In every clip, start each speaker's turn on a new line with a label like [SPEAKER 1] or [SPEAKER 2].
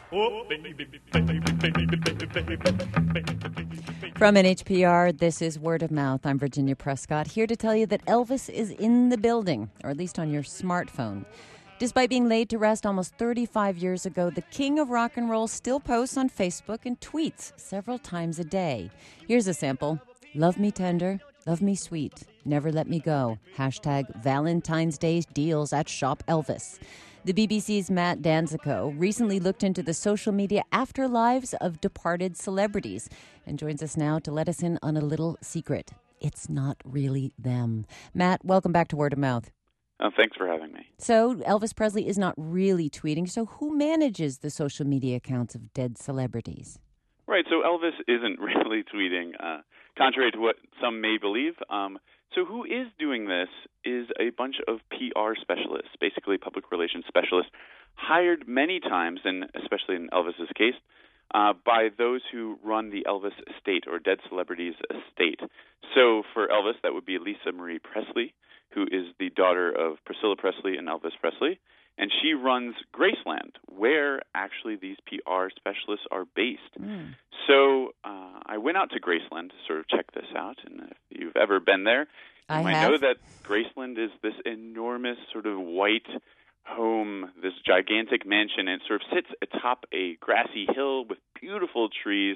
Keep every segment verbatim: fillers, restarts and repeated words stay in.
[SPEAKER 1] From N H P R, this is Word of Mouth. I'm Virginia Prescott, here to tell you that Elvis is in the building, or at least on your smartphone. Despite being laid to rest almost thirty-five years ago, the king of rock and roll still posts on Facebook and tweets several times a day. Here's a sample. Love me tender, love me sweet, never let me go. Hashtag Valentine's Day deals at Shop Elvis. The B B C's Matt Danzico recently looked into the social media afterlives of departed celebrities and joins us now to let us in on a little secret. It's not really them. Matt, welcome back to Word of Mouth.
[SPEAKER 2] Oh, thanks for having me.
[SPEAKER 1] So Elvis Presley is not really tweeting. So who manages the social media accounts of dead celebrities?
[SPEAKER 2] Right, so Elvis isn't really tweeting, uh, contrary to what some may believe. Um, so who is doing this is a bunch of P R specialists, basically public relations specialists, hired many times, and especially in Elvis's case, uh, by those who run the Elvis estate or dead celebrities estate. So for Elvis, that would be Lisa Marie Presley, who is the daughter of Priscilla Presley and Elvis Presley. And she runs Graceland, where actually these P R specialists are based. Mm. So uh, I went out to Graceland to sort of check this out. And if you've ever been there, you
[SPEAKER 1] I
[SPEAKER 2] might
[SPEAKER 1] have.
[SPEAKER 2] know that Graceland is this enormous sort of white home, this gigantic mansion. And it sort of sits atop a grassy hill with beautiful trees.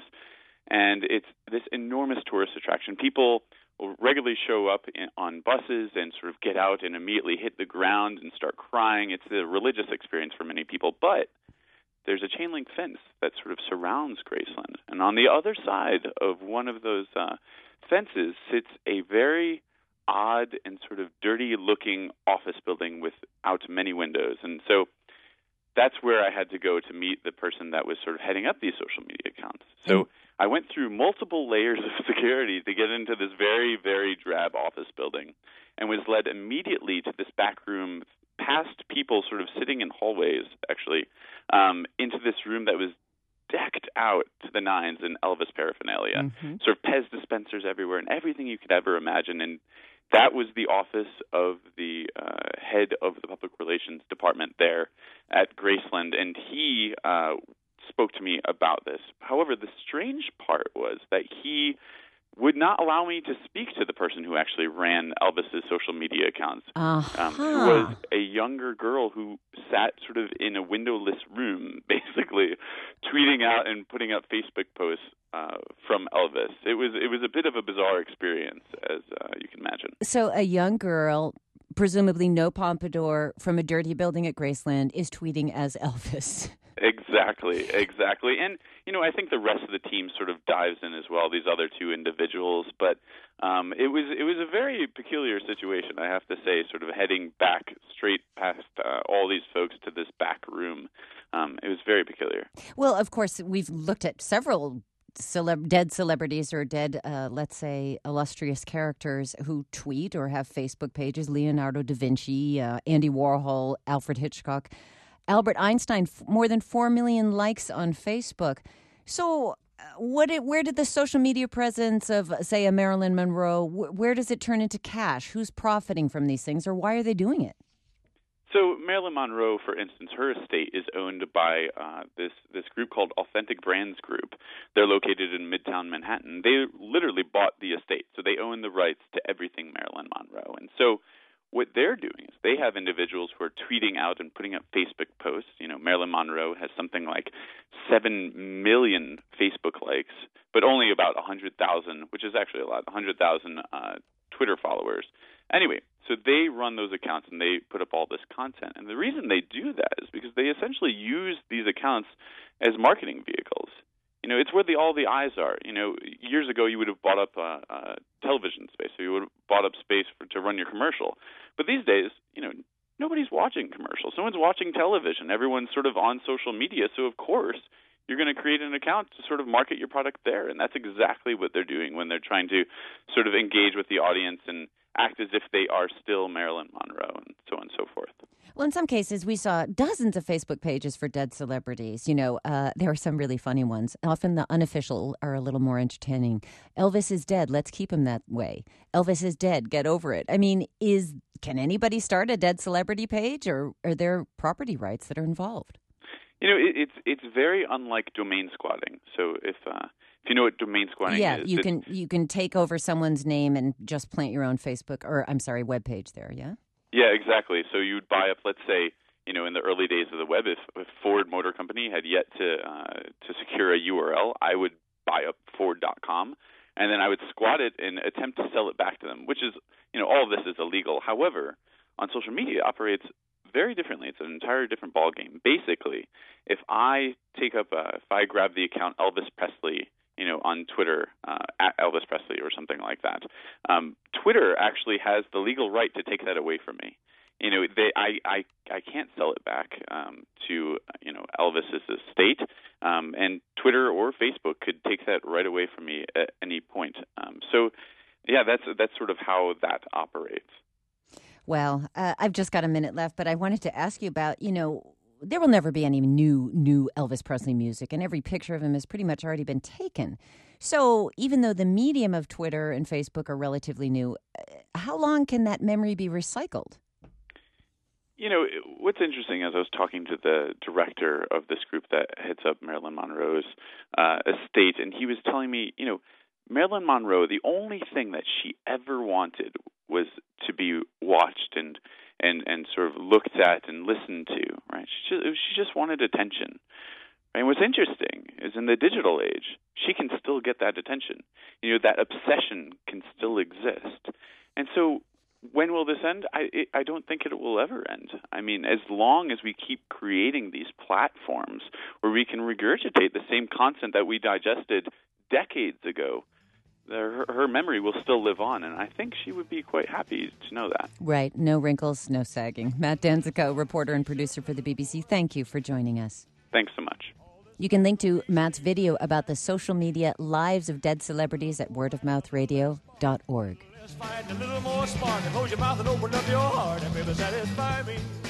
[SPEAKER 2] And it's this enormous tourist attraction. People will regularly show up in, on buses and sort of get out and immediately hit the ground and start crying. It's a religious experience for many people, but there's a chain link fence that sort of surrounds Graceland. And on the other side of one of those uh, fences sits a very odd and sort of dirty-looking office building without many windows. And so that's where I had to go to meet the person that was sort of heading up these social media accounts. So I went through multiple layers of security to get into this very, very drab office building and was led immediately to this back room, past people sort of sitting in hallways, actually, um, into this room that was decked out to the nines in Elvis paraphernalia, mm-hmm. sort of Pez dispensers everywhere and everything you could ever imagine. And that was the office of the uh, head of the public relations department there at Graceland, and he uh, spoke to me about this. However, the strange part was that he would not allow me to speak to the person who actually ran Elvis's social media accounts,
[SPEAKER 1] uh-huh.
[SPEAKER 2] um, who was a younger girl who sat sort of in a windowless room, basically tweeting out and putting up Facebook posts uh, from Elvis. It was it was a bit of a bizarre experience, as uh, you can imagine.
[SPEAKER 1] So a young girl, presumably no pompadour, from a dirty building at Graceland, is tweeting as Elvis.
[SPEAKER 2] Exactly, exactly. And, you know, I think the rest of the team sort of dives in as well, these other two individuals. But um, it was it was a very peculiar situation, I have to say, sort of heading back straight past uh, all these folks to this back room. Um, it was very peculiar.
[SPEAKER 1] Well, of course, we've looked at several Celeb- dead celebrities or dead, uh, let's say, illustrious characters who tweet or have Facebook pages. Leonardo da Vinci, uh, Andy Warhol, Alfred Hitchcock, Albert Einstein, f- more than four million likes on Facebook. So uh, what? It, where did the social media presence of, say, a Marilyn Monroe, wh- where does it turn into cash? Who's profiting from these things, or why are they doing it?
[SPEAKER 2] So Marilyn Monroe, for instance, her estate is owned by uh, this this group called Authentic Brands Group. They're located in Midtown Manhattan. They literally bought the estate, so they own the rights to everything Marilyn Monroe. And so what they're doing is they have individuals who are tweeting out and putting up Facebook posts. You know, Marilyn Monroe has something like seven million Facebook likes, but only about one hundred thousand, which is actually a lot, one hundred thousand uh, Twitter followers. Anyway, so they run those accounts and they put up all this content. And the reason they do that is because they essentially use these accounts as marketing vehicles. You know, it's where the, all the eyes are. You know, years ago you would have bought up a, a television space, so you would have bought up space for, to run your commercial. But these days, you know, nobody's watching commercials. No one's watching television. Everyone's sort of on social media. So, of course, you're going to create an account to sort of market your product there. And that's exactly what they're doing when they're trying to sort of engage with the audience and act as if they are still Marilyn Monroe and so on and so forth.
[SPEAKER 1] Well, in some cases, we saw dozens of Facebook pages for dead celebrities. You know, uh, there are some really funny ones. Often the unofficial are a little more entertaining. Elvis is dead. Let's keep him that way. Elvis is dead. Get over it. I mean, is can anybody start a dead celebrity page, or are there property rights that are involved?
[SPEAKER 2] You know, it, it's it's very unlike domain squatting. So if uh, if you know what domain squatting
[SPEAKER 1] yeah,
[SPEAKER 2] is,
[SPEAKER 1] you can you can take over someone's name and just plant your own Facebook or I'm sorry, web page there. Yeah.
[SPEAKER 2] Yeah, exactly. So you'd buy up, let's say, you know, in the early days of the web, if, if Ford Motor Company had yet to uh, to secure a U R L, I would buy up Ford dot com, and then I would squat it and attempt to sell it back to them, which is, you know, all of this is illegal. However, on social media, it operates very differently. It's an entirely different ballgame. Basically, if I take up, uh, if I grab the account Elvis Presley, you know, on Twitter, uh, at Elvis Presley or something like that, um, Twitter actually has the legal right to take that away from me. You know, they, I, I, I can't sell it back um, to, you know, Elvis's estate, um, and Twitter or Facebook could take that right away from me at any point. Um, so, yeah, that's that's sort of how that operates.
[SPEAKER 1] Well, uh, I've just got a minute left, but I wanted to ask you about, you know, there will never be any new new Elvis Presley music, and every picture of him has pretty much already been taken. So even though the medium of Twitter and Facebook are relatively new, how long can that memory be recycled?
[SPEAKER 2] You know, what's interesting is I was talking to the director of this group that heads up Marilyn Monroe's uh, estate, and he was telling me, you know, Marilyn Monroe, the only thing that she ever wanted was to be watched and and, and sort of looked at and listened to, right? She just, she just wanted attention. And what's interesting is in the digital age, she can still get that attention. You know, that obsession can still exist. And so when will this end? I it, I don't think it will ever end. I mean, as long as we keep creating these platforms where we can regurgitate the same content that we digested decades ago, her, her memory will still live on, and I think she would be quite happy to know that.
[SPEAKER 1] Right. No wrinkles, no sagging. Matt Danzico, reporter and producer for the B B C, thank you for joining us.
[SPEAKER 2] Thanks so much.
[SPEAKER 1] You can link to Matt's video about the social media lives of dead celebrities at word of mouth radio dot org.
[SPEAKER 3] Let's find a little more spark and close your mouth and open up your heart and maybe satisfy me.